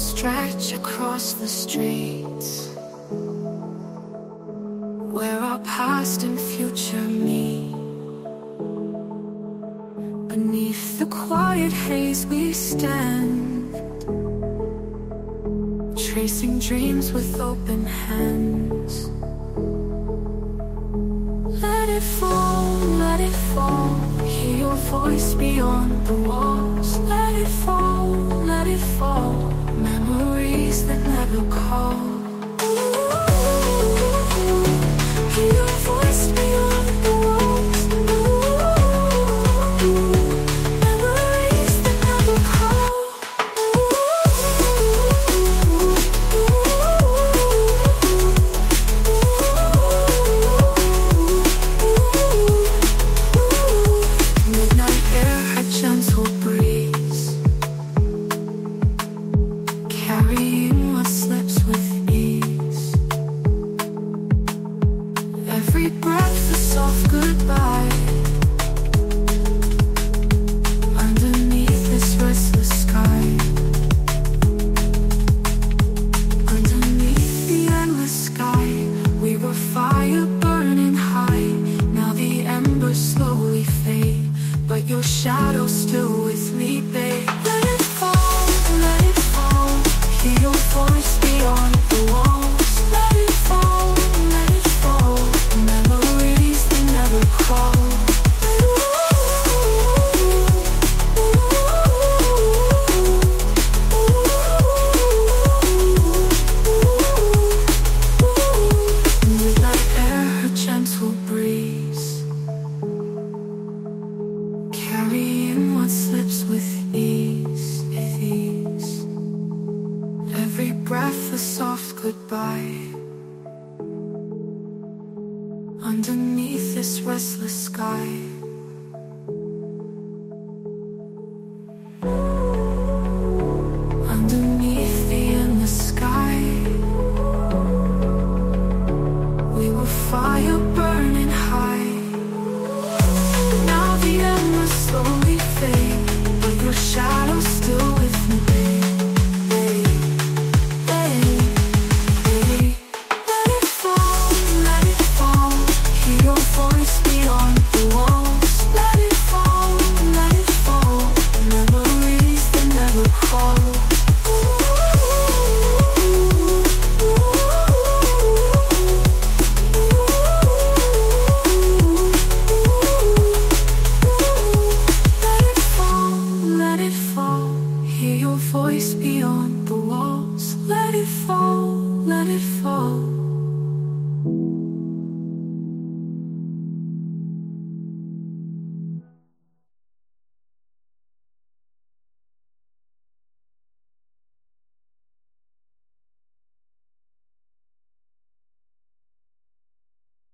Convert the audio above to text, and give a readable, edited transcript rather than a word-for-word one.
stretch across the streets, where our past and future meet. Beneath the quiet haze we stand, tracing dreams with open hands. Let it fall, hear your voice beyond the walls. Let it fall, memories that never call. Hear your voice beyond the walls. Memories that never call. Midnight air, a gentle breeze, carrying what slips with ease. Every breath a soft goodbye, underneath this restless sky. Underneath the endless sky, we were fire burning high. Now the embers slowly fade, but your shadow's still with me, babe. Let it fall, hear your voice beyond the walls. Let it fall, memories that never call. Midnight air, a gentle breeze, carrying what slips with ease. Every breath a soft goodbye, underneath this restless sky. Underneath the endless sky, we were fire burning.